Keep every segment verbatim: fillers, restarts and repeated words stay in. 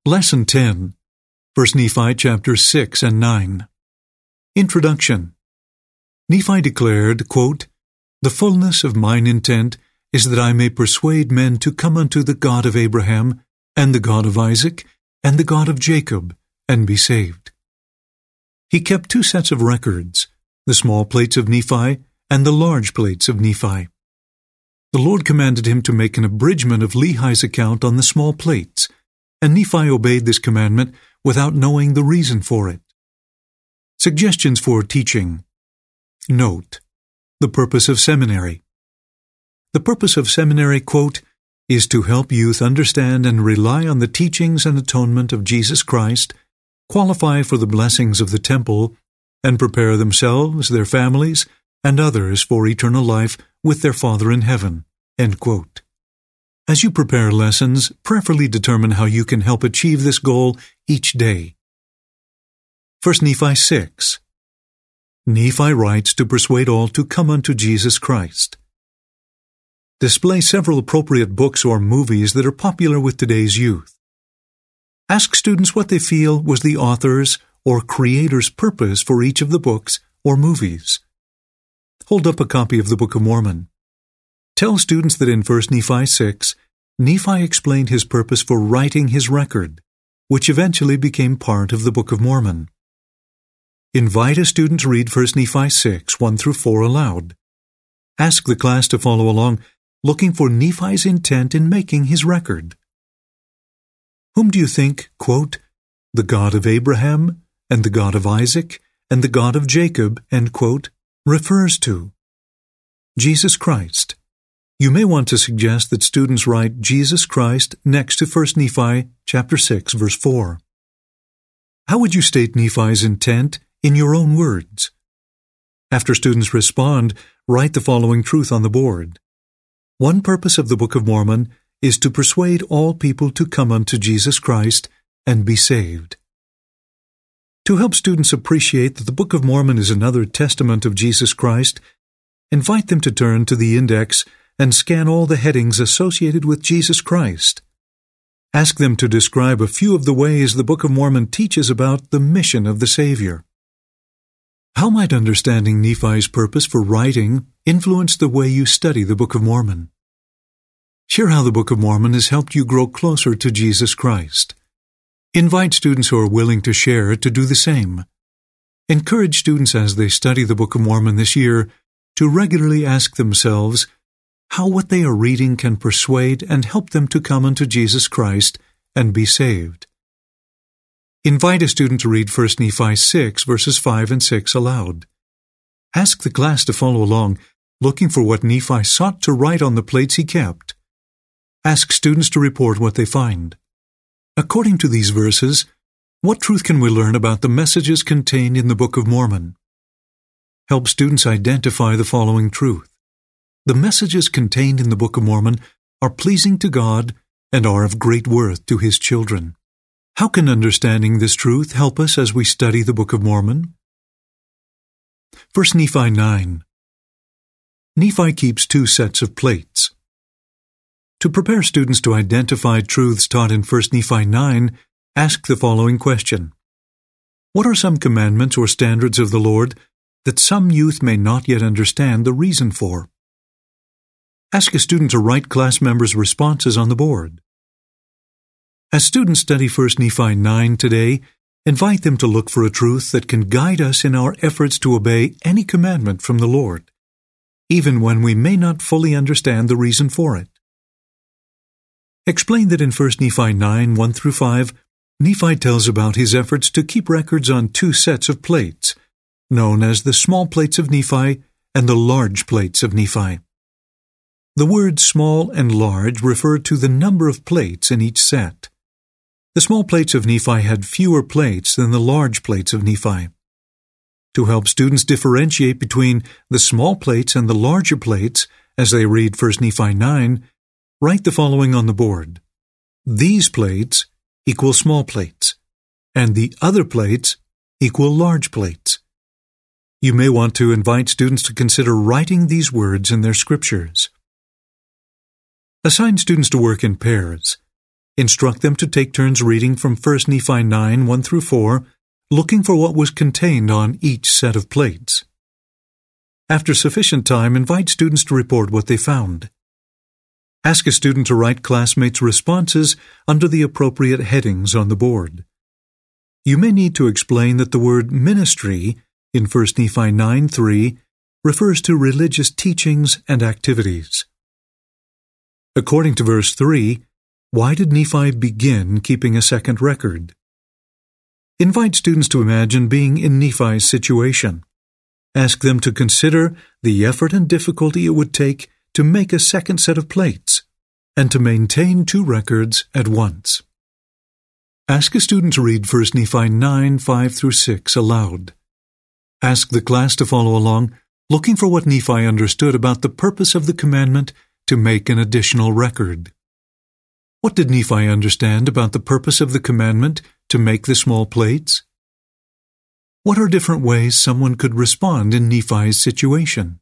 Lesson ten, First Nephi chapters six and nine. Introduction. Nephi declared, quote, "The fullness of mine intent is that I may persuade men to come unto the God of Abraham, and the God of Isaac, and the God of Jacob, and be saved." He kept two sets of records, the small plates of Nephi and the large plates of Nephi. The Lord commanded him to make an abridgment of Lehi's account on the small plates, and Nephi obeyed this commandment without knowing the reason for it. Suggestions for teaching. Note: the purpose of seminary. The purpose of seminary, quote, is to help youth understand and rely on the teachings and atonement of Jesus Christ, qualify for the blessings of the temple, and prepare themselves, their families, and others for eternal life with their Father in heaven, end quote. As you prepare lessons, prayerfully determine how you can help achieve this goal each day. First Nephi six. Nephi writes to persuade all to come unto Jesus Christ. Display several appropriate books or movies that are popular with today's youth. Ask students what they feel was the author's or creator's purpose for each of the books or movies. Hold up a copy of the Book of Mormon. Tell students that in First Nephi six, Nephi explained his purpose for writing his record, which eventually became part of the Book of Mormon. Invite a student to read First Nephi six, one through four aloud. Ask the class to follow along, looking for Nephi's intent in making his record. Whom do you think, quote, the God of Abraham, and the God of Isaac, and the God of Jacob, end quote, refers to? Jesus Christ. You may want to suggest that students write Jesus Christ next to First Nephi chapter six, verse four. How would you state Nephi's intent in your own words? After students respond, write the following truth on the board. One purpose of the Book of Mormon is to persuade all people to come unto Jesus Christ and be saved. To help students appreciate that the Book of Mormon is another testament of Jesus Christ, invite them to turn to the index and scan all the headings associated with Jesus Christ. Ask them to describe a few of the ways the Book of Mormon teaches about the mission of the Savior. How might understanding Nephi's purpose for writing influence the way you study the Book of Mormon? Share how the Book of Mormon has helped you grow closer to Jesus Christ. Invite students who are willing to share to do the same. Encourage students as they study the Book of Mormon this year to regularly ask themselves how what they are reading can persuade and help them to come unto Jesus Christ and be saved. Invite a student to read First Nephi six, verses five and six aloud. Ask the class to follow along, looking for what Nephi sought to write on the plates he kept. Ask students to report what they find. According to these verses, what truth can we learn about the messages contained in the Book of Mormon? Help students identify the following truth. The messages contained in the Book of Mormon are pleasing to God and are of great worth to His children. How can understanding this truth help us as we study the Book of Mormon? First Nephi nine. Nephi keeps two sets of plates. To prepare students to identify truths taught in First Nephi nine, ask the following question. What are some commandments or standards of the Lord that some youth may not yet understand the reason for? Ask a student to write class members' responses on the board. As students study First Nephi nine today, invite them to look for a truth that can guide us in our efforts to obey any commandment from the Lord, even when we may not fully understand the reason for it. Explain that in First Nephi nine, one through five, Nephi tells about his efforts to keep records on two sets of plates, known as the small plates of Nephi and the large plates of Nephi. The words small and large refer to the number of plates in each set. The small plates of Nephi had fewer plates than the large plates of Nephi. To help students differentiate between the small plates and the larger plates as they read First Nephi nine, write the following on the board. These plates equal small plates, and the other plates equal large plates. You may want to invite students to consider writing these words in their scriptures. Assign students to work in pairs. Instruct them to take turns reading from First Nephi nine, one through four, looking for what was contained on each set of plates. After sufficient time, invite students to report what they found. Ask a student to write classmates' responses under the appropriate headings on the board. You may need to explain that the word ministry in First Nephi nine three refers to religious teachings and activities. According to verse three, why did Nephi begin keeping a second record? Invite students to imagine being in Nephi's situation. Ask them to consider the effort and difficulty it would take to make a second set of plates and to maintain two records at once. Ask a student to read First Nephi nine, five through six aloud. Ask the class to follow along, looking for what Nephi understood about the purpose of the commandment to make an additional record. What did Nephi understand about the purpose of the commandment to make the small plates? What are different ways someone could respond in Nephi's situation?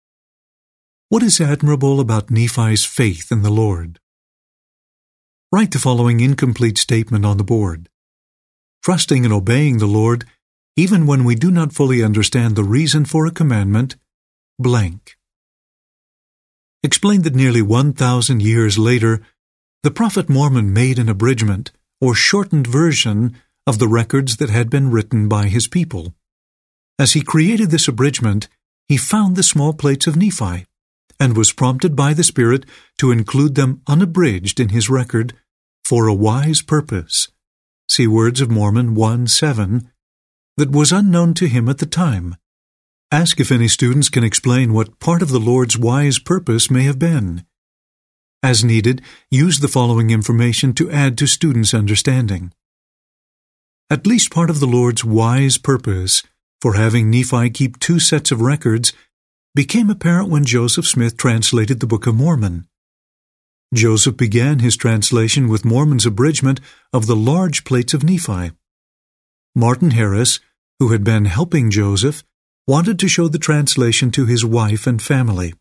What is admirable about Nephi's faith in the Lord? Write the following incomplete statement on the board. Trusting and obeying the Lord, even when we do not fully understand the reason for a commandment, blank. Explain that nearly one thousand years later, the prophet Mormon made an abridgment, or shortened version, of the records that had been written by his people. As he created this abridgment, he found the small plates of Nephi, and was prompted by the Spirit to include them unabridged in his record for a wise purpose. See Words of Mormon one seven, that was unknown to him at the time. Ask if any students can explain what part of the Lord's wise purpose may have been. As needed, use the following information to add to students' understanding. At least part of the Lord's wise purpose for having Nephi keep two sets of records became apparent when Joseph Smith translated the Book of Mormon. Joseph began his translation with Mormon's abridgment of the large plates of Nephi. Martin Harris, who had been helping Joseph, wanted to show the translation to his wife and family.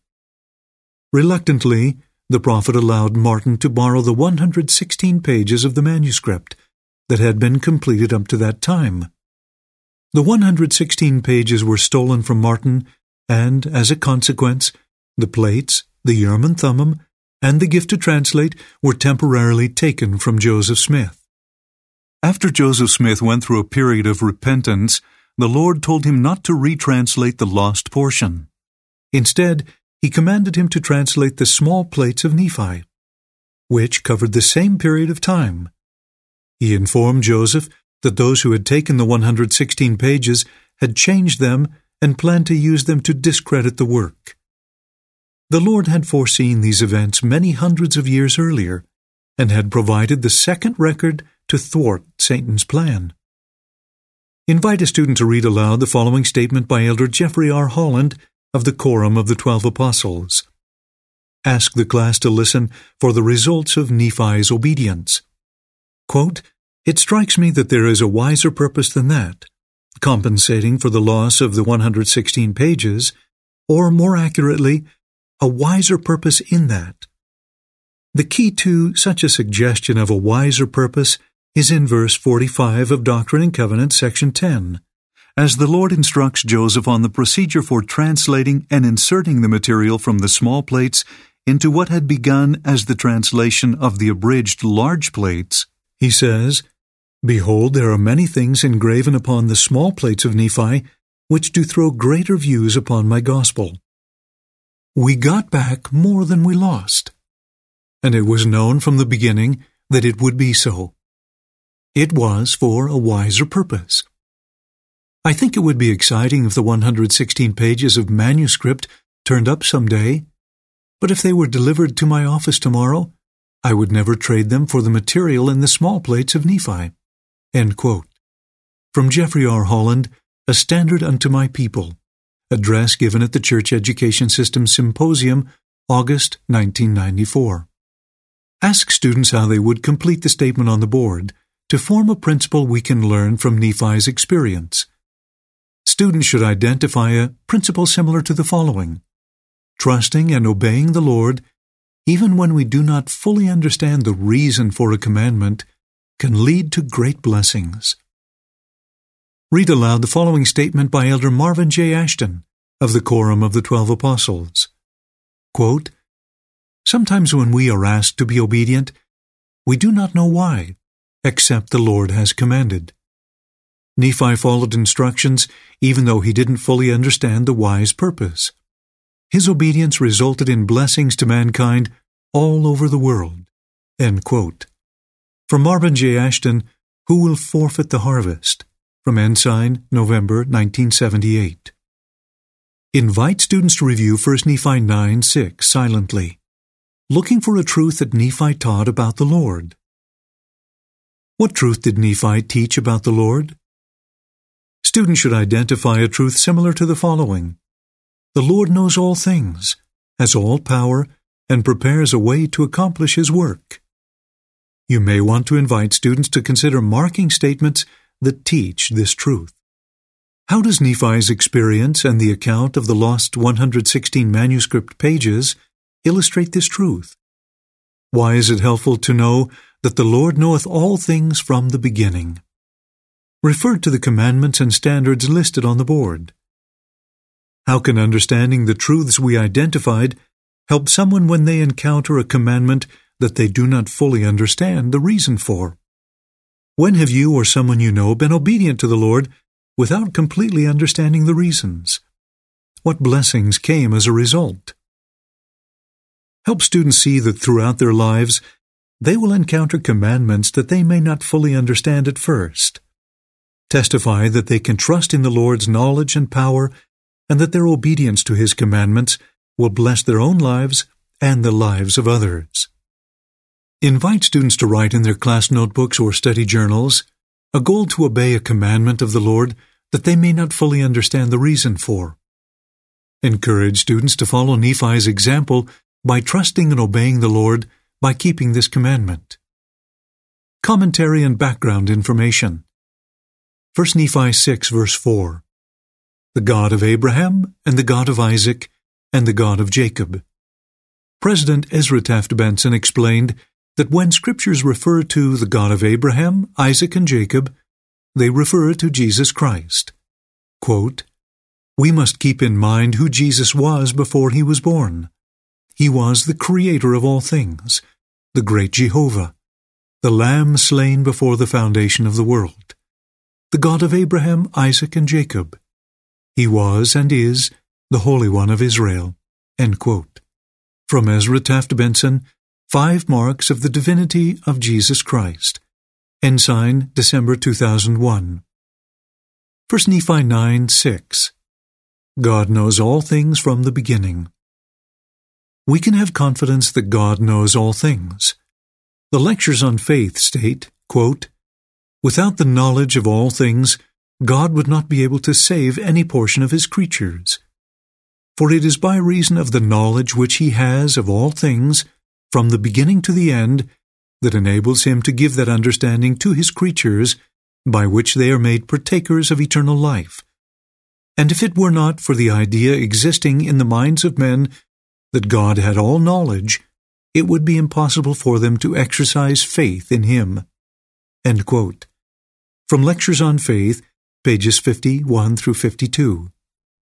Reluctantly, the prophet allowed Martin to borrow the one hundred sixteen pages of the manuscript that had been completed up to that time. The one hundred sixteen pages were stolen from Martin, and, as a consequence, the plates, the Urim and Thummim, and the gift to translate were temporarily taken from Joseph Smith. After Joseph Smith went through a period of repentance, the Lord told him not to retranslate the lost portion. Instead, he commanded him to translate the small plates of Nephi, which covered the same period of time. He informed Joseph that those who had taken the one hundred sixteen pages had changed them and planned to use them to discredit the work. The Lord had foreseen these events many hundreds of years earlier and had provided the second record to thwart Satan's plan. Invite a student to read aloud the following statement by Elder Jeffrey R. Holland of the Quorum of the Twelve Apostles. Ask the class to listen for the results of Nephi's obedience. Quote, "It strikes me that there is a wiser purpose than that, compensating for the loss of the one hundred sixteen pages, or more accurately, a wiser purpose in that. The key to such a suggestion of a wiser purpose is in verse forty-five of Doctrine and Covenants, section ten, as the Lord instructs Joseph on the procedure for translating and inserting the material from the small plates into what had begun as the translation of the abridged large plates. He says, 'Behold, there are many things engraven upon the small plates of Nephi, which do throw greater views upon my gospel.' We got back more than we lost, and it was known from the beginning that it would be so. It was for a wiser purpose. I think it would be exciting if the one hundred sixteen pages of manuscript turned up someday, but if they were delivered to my office tomorrow, I would never trade them for the material in the small plates of Nephi." End quote. From Jeffrey R. Holland, A Standard Unto My People, address given at the Church Education System Symposium, August nineteen ninety-four. Ask students how they would complete the statement on the board to form a principle we can learn from Nephi's experience. Students should identify a principle similar to the following: trusting and obeying the Lord, even when we do not fully understand the reason for a commandment, can lead to great blessings. Read aloud the following statement by Elder Marvin J. Ashton of the Quorum of the Twelve Apostles. Quote, "Sometimes when we are asked to be obedient, we do not know why, except the Lord has commanded." Nephi followed instructions even though he didn't fully understand the wise purpose. His obedience resulted in blessings to mankind all over the world. End quote. From Marvin J. Ashton, Who Will Forfeit the Harvest? From Ensign, November nineteen seventy-eight. Invite students to review First Nephi nine six silently, looking for a truth that Nephi taught about the Lord. What truth did Nephi teach about the Lord? Students should identify a truth similar to the following. The Lord knows all things, has all power, and prepares a way to accomplish His work. You may want to invite students to consider marking statements that teach this truth. How does Nephi's experience and the account of the lost one hundred sixteen manuscript pages illustrate this truth? Why is it helpful to know that the Lord knoweth all things from the beginning? Refer to the commandments and standards listed on the board. How can understanding the truths we identified help someone when they encounter a commandment that they do not fully understand the reason for? When have you or someone you know been obedient to the Lord without completely understanding the reasons? What blessings came as a result? Help students see that throughout their lives, they will encounter commandments that they may not fully understand at first. Testify that they can trust in the Lord's knowledge and power, and that their obedience to His commandments will bless their own lives and the lives of others. Invite students to write in their class notebooks or study journals a goal to obey a commandment of the Lord that they may not fully understand the reason for. Encourage students to follow Nephi's example by trusting and obeying the Lord by keeping this commandment. Commentary and background information. First Nephi six, verse four. The God of Abraham, and the God of Isaac, and the God of Jacob. President Ezra Taft Benson explained that when Scriptures refer to the God of Abraham, Isaac, and Jacob, they refer to Jesus Christ. Quote, "We must keep in mind who Jesus was before He was born. He was the Creator of all things, the great Jehovah, the Lamb slain before the foundation of the world, the God of Abraham, Isaac, and Jacob. He was and is the Holy One of Israel." End quote. From Ezra Taft Benson, Five Marks of the Divinity of Jesus Christ. Ensign, December two thousand one. First Nephi nine six. God knows all things from the beginning. We can have confidence that God knows all things. The Lectures on Faith state, quote, "Without the knowledge of all things, God would not be able to save any portion of His creatures. For it is by reason of the knowledge which He has of all things, from the beginning to the end, that enables Him to give that understanding to His creatures, by which they are made partakers of eternal life. And if it were not for the idea existing in the minds of men that God had all knowledge, it would be impossible for them to exercise faith in Him." End quote. From Lectures on Faith, pages fifty-one through fifty-two.